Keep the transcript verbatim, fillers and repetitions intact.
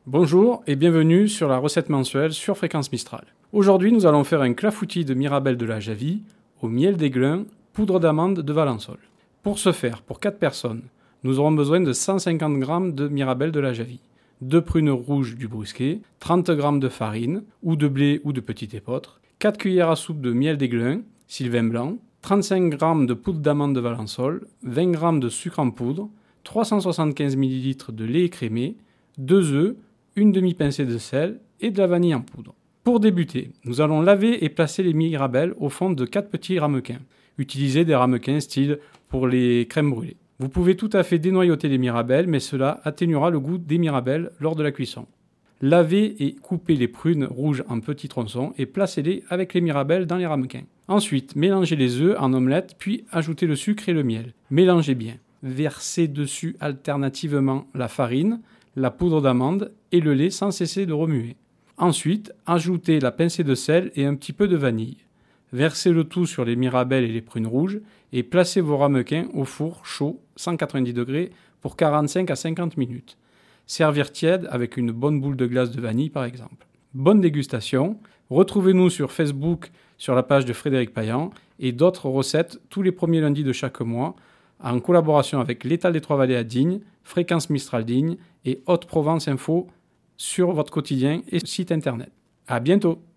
Bonjour et bienvenue sur la recette mensuelle sur Fréquence Mistral. Aujourd'hui, nous allons faire un clafoutis de mirabelle de la Javy au miel d'Aiglun, poudre d'amande de Valençol. Pour ce faire, pour quatre personnes, nous aurons besoin de cent cinquante grammes de mirabelle de la Javy, deux prunes rouges du Brusquet, trente grammes de farine, ou de blé ou de petit épeautre, quatre cuillères à soupe de miel d'Aiglun, sylvain blanc, trente-cinq grammes de poudre d'amande de Valençol, vingt grammes de sucre en poudre, trois cent soixante-quinze millilitres de lait écrémé, deux œufs, une demi-pincée de sel et de la vanille en poudre. Pour débuter, nous allons laver et placer les mirabelles au fond de quatre petits ramequins. Utilisez des ramequins style pour les crèmes brûlées. Vous pouvez tout à fait dénoyauter les mirabelles, mais cela atténuera le goût des mirabelles lors de la cuisson. Lavez et coupez les prunes rouges en petits tronçons et placez-les avec les mirabelles dans les ramequins. Ensuite, mélangez les œufs en omelette, puis ajoutez le sucre et le miel. Mélangez bien. Versez dessus alternativement la farine, la poudre d'amande et le lait sans cesser de remuer. Ensuite, ajoutez la pincée de sel et un petit peu de vanille. Versez le tout sur les mirabelles et les prunes rouges et placez vos ramequins au four chaud cent quatre-vingt-dix degrés pour quarante-cinq à cinquante minutes. Servir tiède avec une bonne boule de glace de vanille par exemple. Bonne dégustation. Retrouvez-nous sur Facebook sur la page de Frédéric Payan et d'autres recettes tous les premiers lundis de chaque mois en collaboration avec l'Étal des Trois-Vallées à Digne, Fréquence Mistral Digne et Haute-Provence Info sur votre quotidien et site internet. À bientôt!